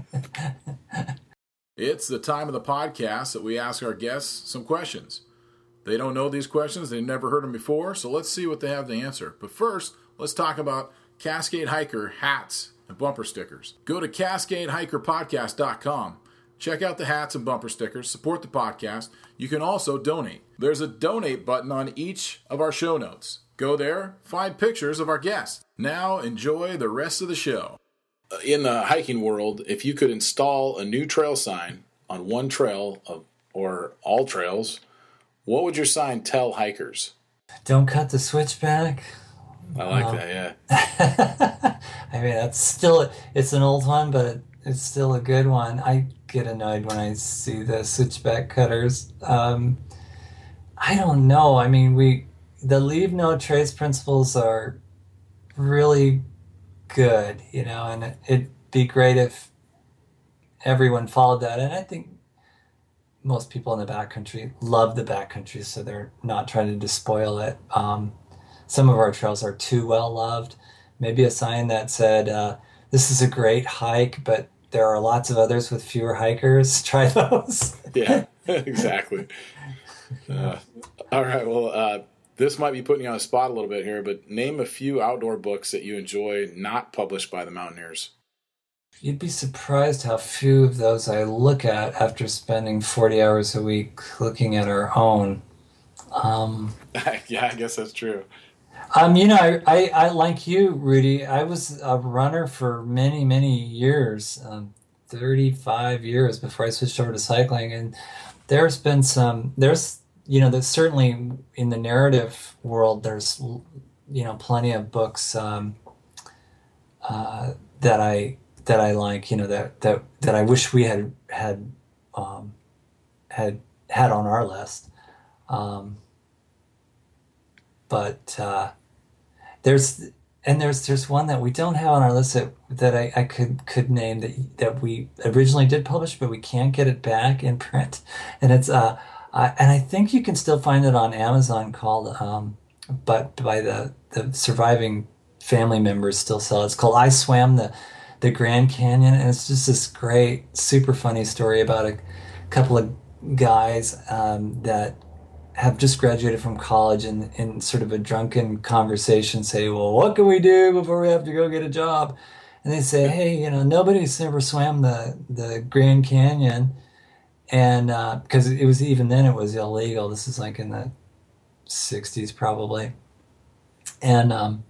It's the time of the podcast that we ask our guests some questions. They don't know these questions. They've never heard them before, so let's see what they have to answer. But first, let's talk about Cascade Hiker hats and bumper stickers. Go to CascadeHikerPodcast.com. Check out the hats and bumper stickers. Support the podcast. You can also donate. There's a donate button on each of our show notes. Go there, find pictures of our guests. Now enjoy the rest of the show. In the hiking world, if you could install a new trail sign on one trail or all trails, what would your sign tell hikers? Don't cut the switchback. I like that, yeah. I mean, it's an old one, but it's still a good one. I get annoyed when I see the switchback cutters. I don't know. I mean, the leave no trace principles are really good, and it'd be great if everyone followed that. And I think most people in the backcountry love the backcountry, so they're not trying to despoil it. Some of our trails are too well loved. Maybe a sign that said, this is a great hike, but there are lots of others with fewer hikers. Try those. Yeah, exactly. All right, well, this might be putting you on the spot a little bit here, but name a few outdoor books that you enjoy not published by the Mountaineers. You'd be surprised how few of those I look at after spending 40 hours a week looking at our own. Yeah, I guess that's true. I like you, Rudy. I was a runner for many, many years, 35 years before I switched over to cycling. And there's certainly in the narrative world, there's, plenty of books that I like, that I wish we had on our list. But there's one that we don't have on our list that I could name that we originally did publish, but we can't get it back in print. And it's and I think you can still find it on Amazon, called but by the surviving family members still sell it. It's called I Swam the Grand Canyon, and it's just this great, super funny story about a couple of guys that have just graduated from college, and in sort of a drunken conversation say, well, what can we do before we have to go get a job? And they say, hey, nobody's ever swam the Grand Canyon. And because it was, even then it was illegal. This is like in the 60s probably. And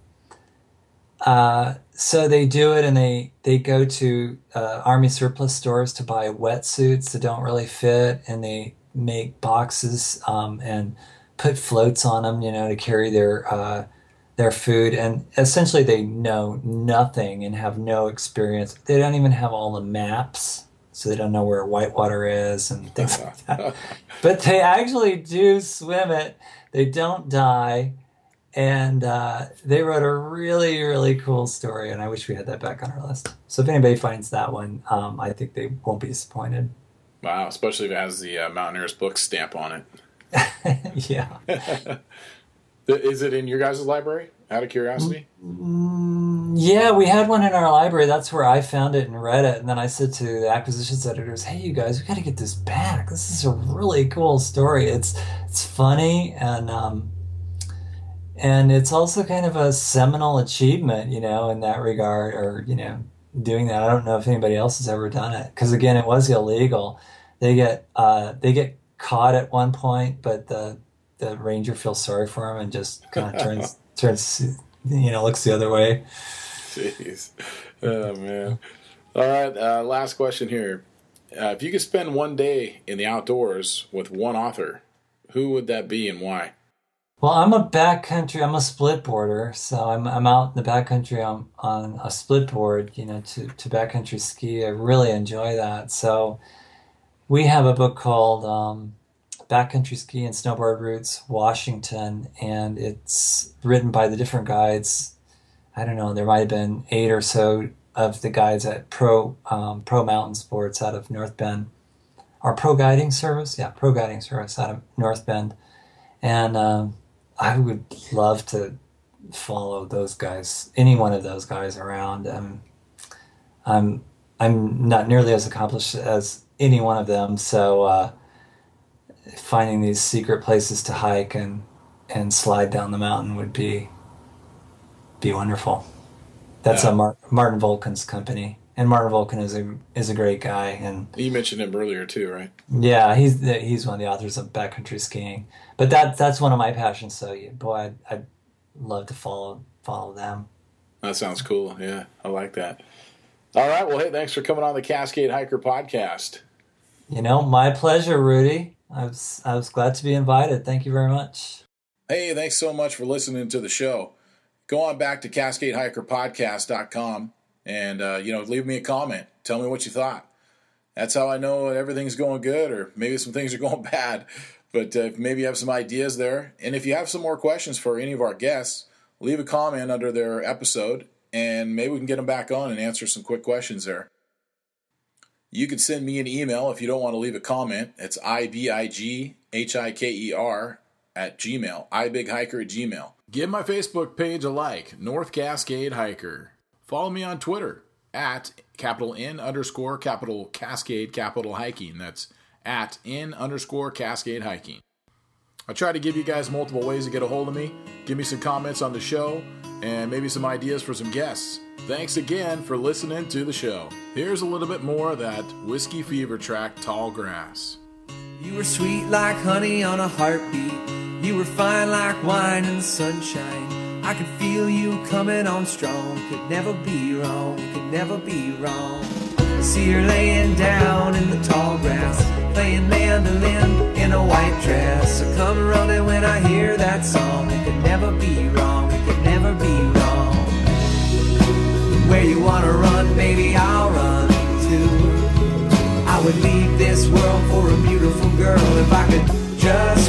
so they do it, and they go to Army surplus stores to buy wetsuits that don't really fit, and they make boxes and put floats on them, to carry their food. And essentially they know nothing and have no experience. They don't even have all the maps, so they don't know where Whitewater is and things like that. But they actually do swim it. They don't die. And they wrote a really, really cool story, and I wish we had that back on our list. So if anybody finds that one, I think they won't be disappointed. Wow, especially if it has the Mountaineers book stamp on it. Yeah. Is it in your guys' library, out of curiosity? Yeah, we had one in our library. That's where I found it and read it. And then I said to the acquisitions editors, hey, you guys, we got to get this back. This is a really cool story. It's funny, and it's also kind of a seminal achievement, in that regard, or, doing that. I don't know if anybody else has ever done it, because again, it was illegal. They get caught at one point, but the ranger feels sorry for him and just kind of turns looks the other way. Jeez. Oh man. All right, last question here. If you could spend one day in the outdoors with one author, who would that be and why? Well, I'm a split boarder, so I'm out in the backcountry on a split board, to backcountry ski. I really enjoy that. So we have a book called Backcountry Ski and Snowboard Routes, Washington, and it's written by the different guides. I don't know, there might have been 8 or so of the guides at Pro Mountain Sports out of North Bend. Our Pro Guiding Service out of North Bend. And I would love to follow those guys, any one of those guys around. I'm not nearly as accomplished as any one of them, so finding these secret places to hike and slide down the mountain would be wonderful. That's Martin Volkan's company, and Martin Volkan is a great guy. And you mentioned him earlier too, right? Yeah, he's one of the authors of Backcountry Skiing. But that's one of my passions. So boy, I'd love to follow them. That sounds cool. Yeah, I like that. All right. Well, hey, thanks for coming on the Cascade Hiker podcast. My pleasure, Rudy. I was glad to be invited. Thank you very much. Hey, thanks so much for listening to the show. go on back to CascadeHikerPodcast.com and, leave me a comment. Tell me what you thought. That's how I know everything's going good, or maybe some things are going bad. But maybe you have some ideas there. And if you have some more questions for any of our guests, leave a comment under their episode, and maybe we can get them back on and answer some quick questions there. You can send me an email if you don't want to leave a comment. It's ibighiker@gmail, ibighiker@gmail. Give my Facebook page a like, North Cascade Hiker. Follow me on Twitter at @N_Cascade Hiking. That's at @N_Cascade Hiking. I try to give you guys multiple ways to get a hold of me. Give me some comments on the show and maybe some ideas for some guests. Thanks again for listening to the show. Here's a little bit more of that Whiskey Fever track, Tall Grass. You were sweet like honey on a heartbeat. You were fine like wine in the sunshine. I could feel you coming on strong. Could never be wrong, could never be wrong. See her laying down in the tall grass, playing mandolin in a white dress. I come running when I hear that song. It could never be wrong, it could never be wrong. Where you wanna run, baby, I'll run too. I would leave this world for a beautiful girl if I could just